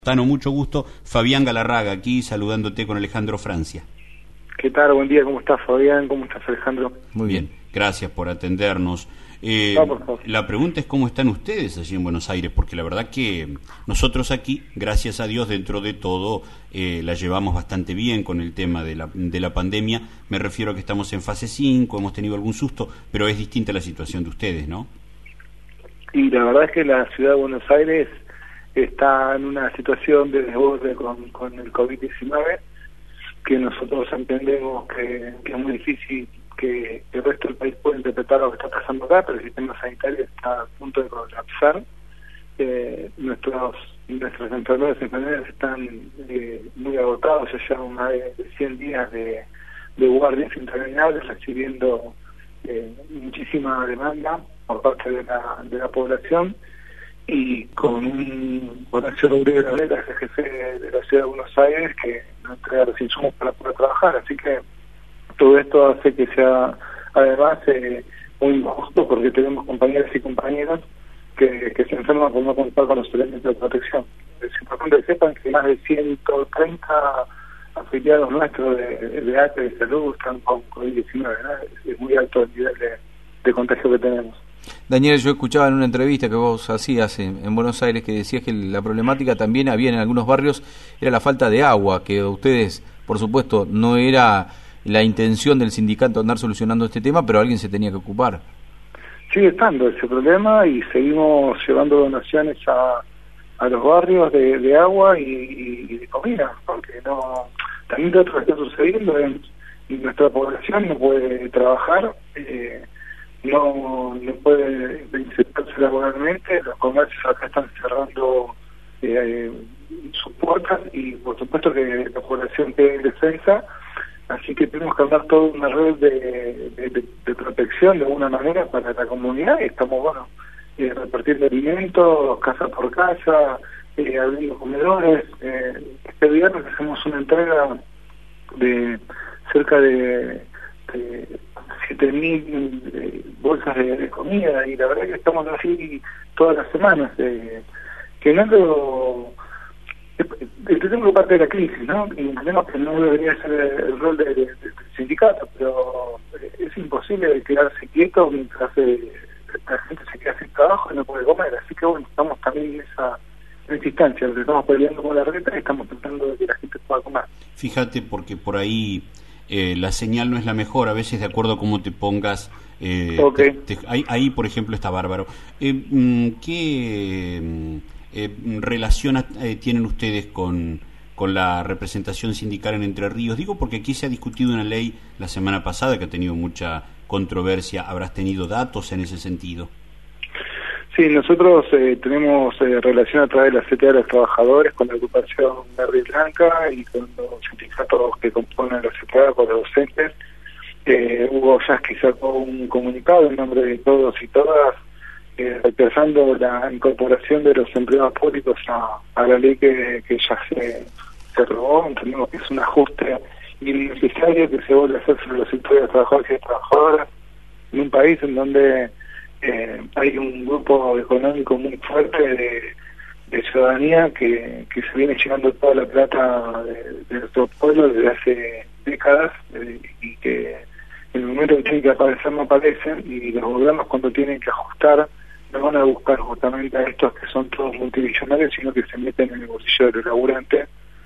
Tano, mucho gusto. Fabián Galarraga, aquí saludándote con Alejandro Francia. ¿Qué tal? Buen día, ¿cómo estás, Fabián? ¿Cómo estás, Alejandro? Muy bien, gracias por atendernos. No, por favor. La pregunta es cómo están ustedes allí en Buenos Aires, porque la verdad que nosotros aquí, gracias a Dios, dentro de todo, la llevamos bastante bien con el tema de la pandemia. Me refiero a que estamos en fase 5, hemos tenido algún susto, pero es distinta la situación de ustedes, ¿no? Y la verdad es que la ciudad de Buenos Aires está en una situación de desborde con el COVID-19, que nosotros entendemos que es muy difícil que el resto del país pueda interpretar lo que está pasando acá, pero el sistema sanitario está a punto de colapsar. Nuestros enfermeros y enfermeras están muy agotados, ya llevan más de 100 días de guardias interminables, recibiendo muchísima demanda por parte de la población, y con un Horacio Rodríguez Larreta, que es jefe de la ciudad de Buenos Aires, que no entrega los insumos para poder trabajar. Así que todo esto hace que sea, además, muy injusto, porque tenemos compañeras y compañeros que se enferman por no contar con los elementos de protección. Es importante que sepan que más de 130 afiliados nuestros de ATE de salud están con COVID-19, ¿no? Es muy alto el nivel de contagio que tenemos. Daniel, yo escuchaba en una entrevista que vos hacías en Buenos Aires que decías que la problemática también había en algunos barrios, era la falta de agua, que ustedes, por supuesto, no era la intención del sindicato andar solucionando este tema, pero alguien se tenía que ocupar. Sigue estando ese problema y seguimos llevando donaciones a los barrios de agua y de comida, porque no, también lo que está sucediendo es que nuestra población no puede trabajar, no puede insertarse laboralmente, los comercios acá están cerrando sus puertas, y por supuesto que la población queda en defensa, así que tenemos que armar toda una red de protección de alguna manera para la comunidad, y estamos, repartiendo alimentos casa por casa, abriendo comedores. Este viernes hacemos una entrega de cerca de 7.000 bolsas de comida, y la verdad que estamos así todas las semanas, que no lo... Entendemos que parte de la crisis, ¿no? Y entendemos que no debería ser el rol del sindicato, pero es imposible quedarse quieto mientras la gente se queda sin trabajo y no puede comer. Así que bueno, estamos también en esa instancia, donde estamos peleando con la reta y estamos tratando de que la gente pueda comer. Fíjate, porque por ahí la señal no es la mejor, a veces de acuerdo a cómo te pongas. Okay. Ahí, por ejemplo, está bárbaro. ¿Qué relación tienen ustedes con la representación sindical en Entre Ríos? Digo porque aquí se ha discutido una ley la semana pasada que ha tenido mucha controversia. ¿Habrás tenido datos en ese sentido? Sí, nosotros tenemos relación a través de la CTA de los trabajadores con la agrupación Verde y Blanca y con los sindicatos que componen la CTA, con los docentes. Hugo Yasky sacó un comunicado en nombre de todos y todas, rechazando la incorporación de los empleados públicos a la ley que ya se aprobó. Entendemos que es un ajuste innecesario que se vuelve a hacer sobre los sectores de trabajadores y trabajadoras en un país en donde hay un grupo económico muy fuerte de ciudadanía que se viene llegando toda la plata de nuestro pueblo desde hace décadas, y que en el momento que tienen que aparecer no aparecen, y los gobiernos, cuando tienen que ajustar, no van a buscar justamente a estos que son todos multimillonarios, sino que se meten en el bolsillo de los laburantes.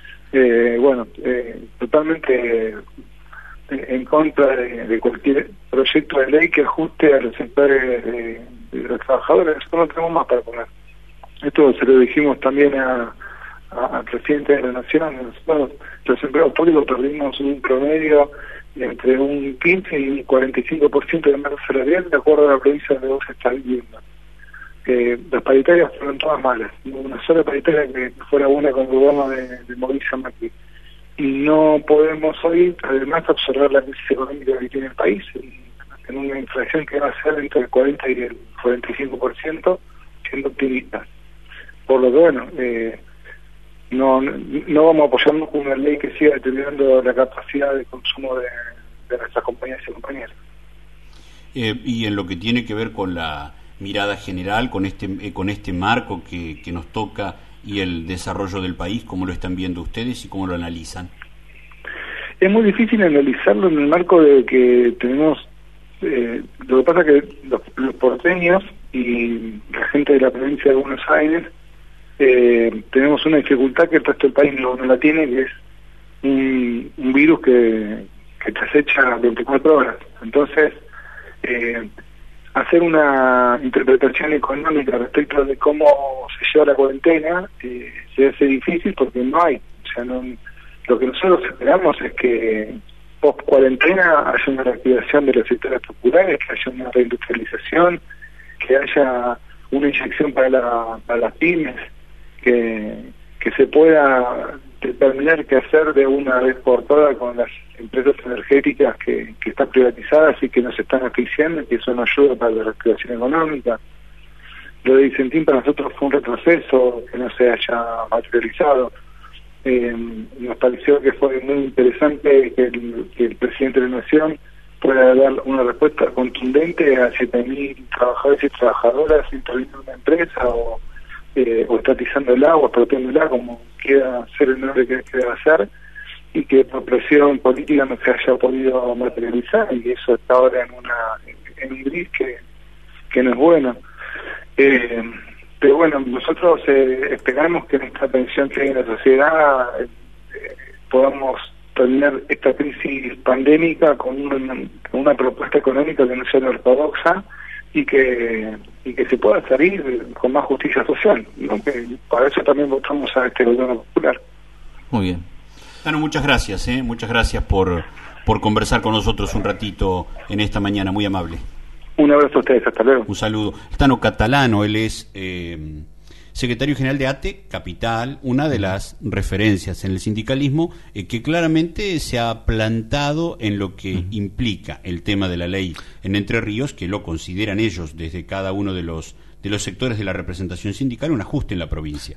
Totalmente en contra de cualquier proyecto de ley que ajuste a los sectores de los trabajadores. Nosotros no tenemos más para poner. Esto se lo dijimos también al presidente de la Nación. Nosotros, los empleados públicos, perdimos un promedio entre un 15 y un 45% de masa salarial, de acuerdo a la provincia donde vos estás viviendo. Las paritarias fueron todas malas, una sola paritaria que fuera buena con el gobierno de Mauricio Macri. Y no podemos hoy, además, absorber la crisis económica que tiene el país, en una inflación que va a ser entre el 40 y el 45%, siendo optimistas. Por lo que, no vamos a apoyarnos con una ley que siga deteriorando la capacidad de consumo de nuestras compañías y compañeros. Y en lo que tiene que ver con la mirada general, con este marco que nos toca y el desarrollo del país, cómo lo están viendo ustedes y cómo lo analizan. Es muy difícil analizarlo en el marco de que tenemos, lo que pasa es que los porteños y la gente de la provincia de Buenos Aires tenemos una dificultad que el resto del país no la tiene, que es un virus que te acecha 24 horas. Entonces, hacer una interpretación económica respecto de cómo se lleva la cuarentena se hace difícil porque no hay. O sea, lo que nosotros esperamos es que post cuarentena haya una reactivación de los sectores populares, que haya una reindustrialización, que haya una inyección para las pymes, que se pueda determinar qué hacer de una vez por todas con las empresas energéticas que están privatizadas y que nos están asfixiando, y que eso no ayuda para la reactivación económica. Lo de Vicentín para nosotros fue un retroceso que no se haya materializado. Nos pareció que fue muy interesante que el presidente de la Nación pueda dar una respuesta contundente a 7.000 trabajadores y trabajadoras interviniendo en una empresa o estatizando el agua, expropiándola, como quiera ser el nombre que debe hacer, y que por presión política no se haya podido materializar, y eso está ahora en un gris que no es bueno. Pero bueno, nosotros esperamos que en esta tensión que hay en la sociedad podamos terminar esta crisis pandémica con una propuesta económica que no sea ortodoxa y que se pueda salir con más justicia social, ¿no? Que para eso también votamos a este gobierno popular. Muy bien. Tano, muchas gracias, muchas gracias por conversar con nosotros un ratito en esta mañana, muy amable. Un abrazo a ustedes, hasta luego. Un saludo. Tano Catalano, él es secretario general de ATE Capital, una de las referencias en el sindicalismo que claramente se ha plantado en lo que implica el tema de la ley en Entre Ríos, que lo consideran ellos desde cada uno de los sectores de la representación sindical un ajuste en la provincia.